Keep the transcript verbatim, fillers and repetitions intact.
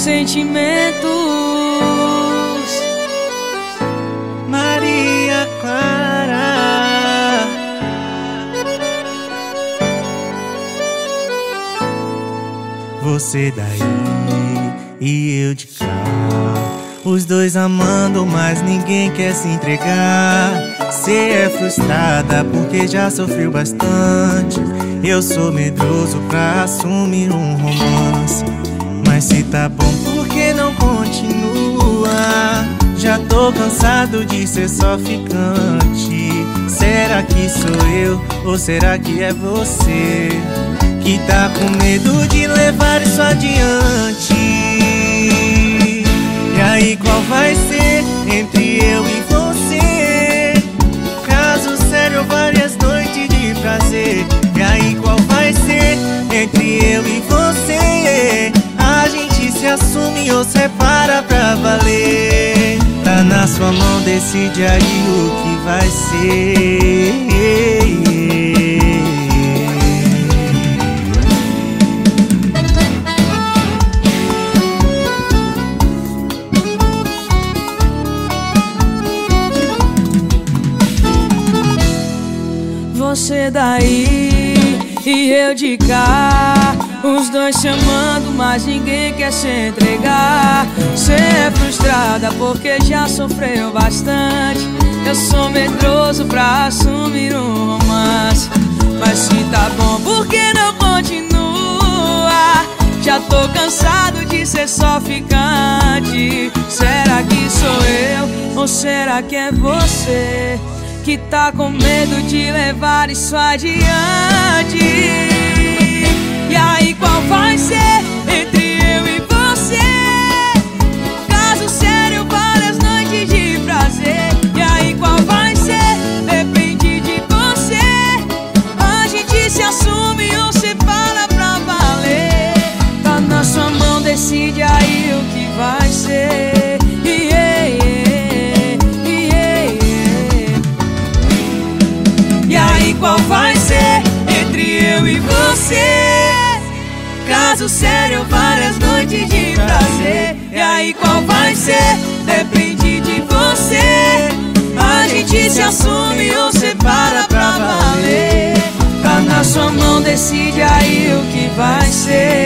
sentimentos. Maria Clara, você daí e eu de cá, os dois amando, mas ninguém quer se entregar. Cê é frustrada porque já sofreu bastante. Eu sou medroso pra assumir um romance. Mas se tá bom, por que não continua? Já tô cansado de ser só ficante. Será que sou eu ou será que é você que tá com medo de levar isso adiante? E aí qual vai ser entre eu e você? Caso sério, várias noites de prazer. E aí qual vai ser entre eu e você? A gente se assume ou separa pra valer. Tá na sua mão, decide aí o que vai ser. Você daí e eu de cá, os dois se amando, mas ninguém quer se entregar. Cê é frustrada porque já sofreu bastante. Eu sou medroso pra assumir um romance. Mas se tá bom, por que não continua? Já tô cansado de ser só ficante. Será que sou eu ou será que é você que tá com medo de levar isso adiante? E aí qual vai ser entre eu e você? Caso sério, várias noites de prazer. E aí qual vai ser? Depende de você. A gente se assume ou separa pra valer. Tá na sua mão, decide aí o que vai ser. Qual vai ser entre eu e você? Caso sério, várias noites de prazer. E aí qual vai ser? Depende de você. A gente se assume ou separa pra valer. Tá na sua mão, decide aí o que vai ser.